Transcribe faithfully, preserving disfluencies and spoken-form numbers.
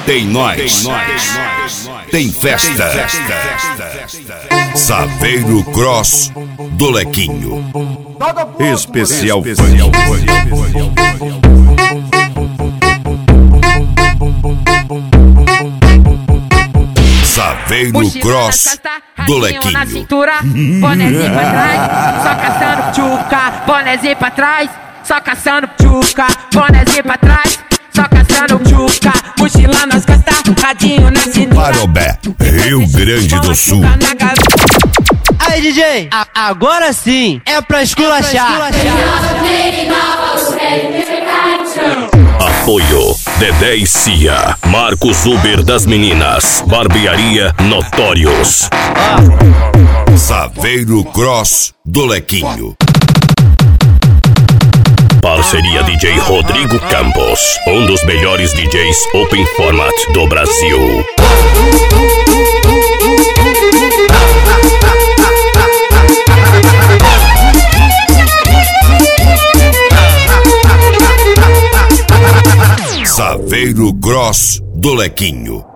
Tem nós, tem festa. Saveiro Cross do Lequinho. Especial Saveiro Cross do Lequinho. Na cintura, bonezinho pra trás, só caçando tchuca. Bonezinho pra trás, só caçando tchuca. Bonezinho pra trás, só caçando tchuca. Mochila nas costas, radinho na cintura. Parobé, Rio Grande do Sul. Aí, D J, a agora sim é pra esculachar. Apoio Dedé e Cia, Marcos Uber das Meninas, Barbearia Notórios. Saveiro Cross do Lequinho. Parceria D J Rodrigo Campos, um dos melhores D Js Open Format do Brasil. Saveiro Cross do Lequinho.